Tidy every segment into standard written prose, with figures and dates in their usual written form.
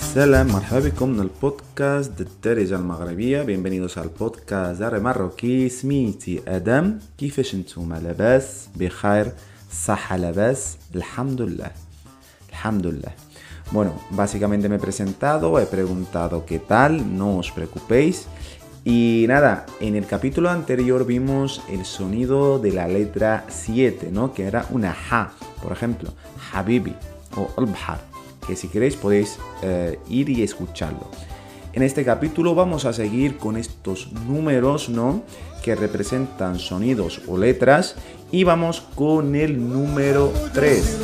Salam, marhaba bikum en el podcast de الدارجة المغربية. Bienvenidos al podcast de árabe marroquí. سميتي آدم. كيفاش نتوما؟ لاباس؟ بخير؟ صحة لاباس؟ Alhamdulillah. Bueno, básicamente me he presentado, he preguntado qué tal, no os preocupéis. Y nada, en el capítulo anterior vimos el sonido de la letra 7, ¿no? Que era una ja, por ejemplo, Habibi o al-Bahar, que si queréis podéis ir y escucharlo. En este capítulo vamos a seguir con estos números, ¿no? Que representan sonidos o letras, y vamos con el número 3.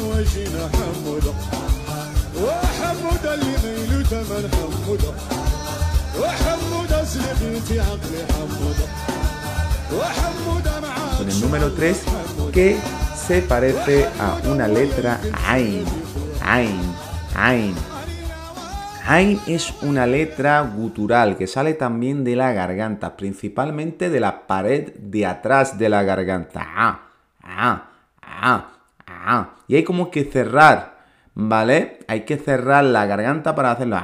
Con el número 3, que se parece a una letra Ain. Ain es una letra gutural que sale también de la garganta, principalmente de la pared de atrás de la garganta. Y hay como que cerrar, ¿vale? Hay que cerrar la garganta para hacerlo.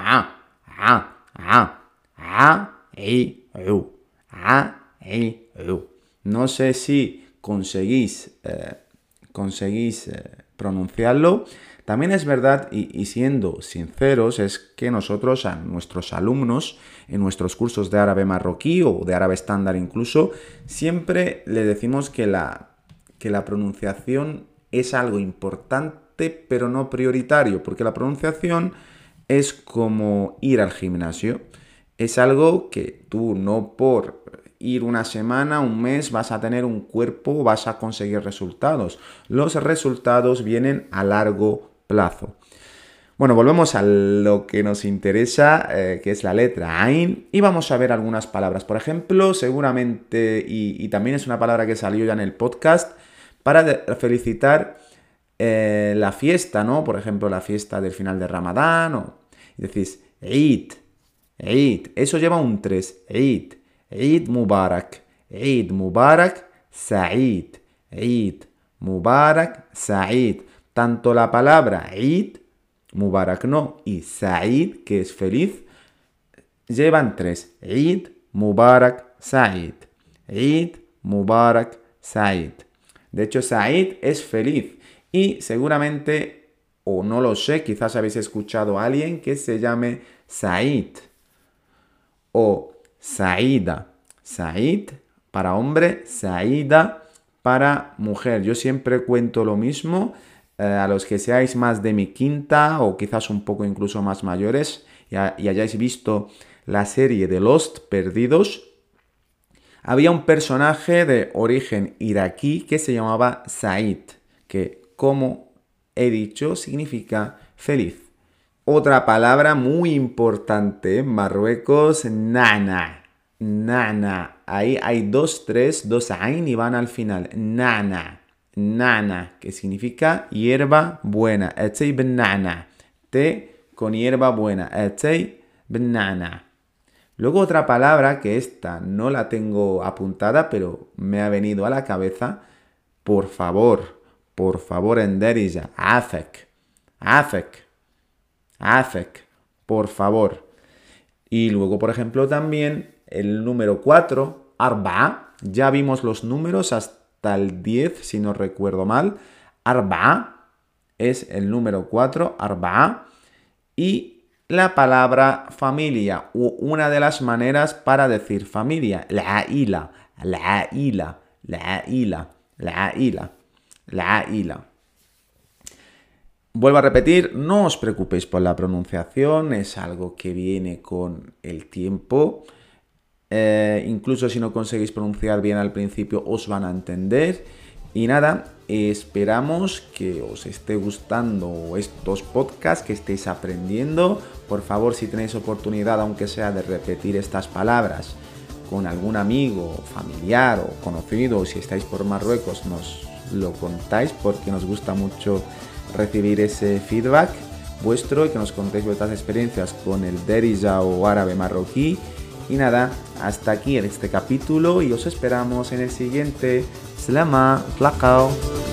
No sé si conseguís pronunciarlo. También es verdad, y siendo sinceros, es que nosotros a nuestros alumnos en nuestros cursos de árabe marroquí o de árabe estándar incluso, siempre le decimos que la pronunciación es algo importante pero no prioritario, porque la pronunciación es como ir al gimnasio. Es algo que tú no por ir una semana, un mes, vas a tener un cuerpo, vas a conseguir resultados. Los resultados vienen a largo plazo. Bueno, volvemos a lo que nos interesa, que es la letra Ain, y vamos a ver algunas palabras. Por ejemplo, seguramente, y también es una palabra que salió ya en el podcast, para felicitar la fiesta, ¿no? Por ejemplo, la fiesta del final de Ramadán, y decís Eid. Eso lleva un 3. Eid Mubarak. Eid Mubarak Sa'id. Eid Mubarak Sa'id. Tanto la palabra Eid, Mubarak no, y Sa'id, que es feliz, llevan 3. Eid Mubarak Sa'id. Eid Mubarak Sa'id. De hecho, Sa'id es feliz. Y seguramente, o no lo sé, quizás habéis escuchado a alguien que se llame Sa'id o Sa'ida. Sa'id para hombre, Sa'ida para mujer. Yo siempre cuento lo mismo. A los que seáis más de mi quinta o quizás un poco incluso más mayores y hayáis visto la serie de Lost, Perdidos, había un personaje de origen iraquí que se llamaba Said, que, como he dicho, significa feliz. Otra palabra muy importante en Marruecos, nana. Ahí hay 2 ain y van al final. Nana, que significa hierba buena. Atay bin nana. Té con hierba buena. Atay bin nana. Luego otra palabra, que esta no la tengo apuntada, pero me ha venido a la cabeza. Por favor, en Darija. Afek. Por favor. Y luego, por ejemplo, también el número 4, arba'a. Ya vimos los números hasta el 10, si no recuerdo mal. Arba'a es el número 4, arba'a. Y la palabra familia, o una de las maneras para decir familia, l'a'ila. Vuelvo a repetir, no os preocupéis por la pronunciación, es algo que viene con el tiempo. Incluso si no conseguís pronunciar bien al principio, os van a entender. Y nada, esperamos que os esté gustando estos podcasts, que estéis aprendiendo. Por favor, si tenéis oportunidad, aunque sea de repetir estas palabras con algún amigo, familiar o conocido, o si estáis por Marruecos, nos lo contáis, porque nos gusta mucho recibir ese feedback vuestro y que nos contéis vuestras experiencias con el Darija o árabe marroquí. Y nada, hasta aquí en este capítulo y os esperamos en el siguiente. Salama, tlaqao.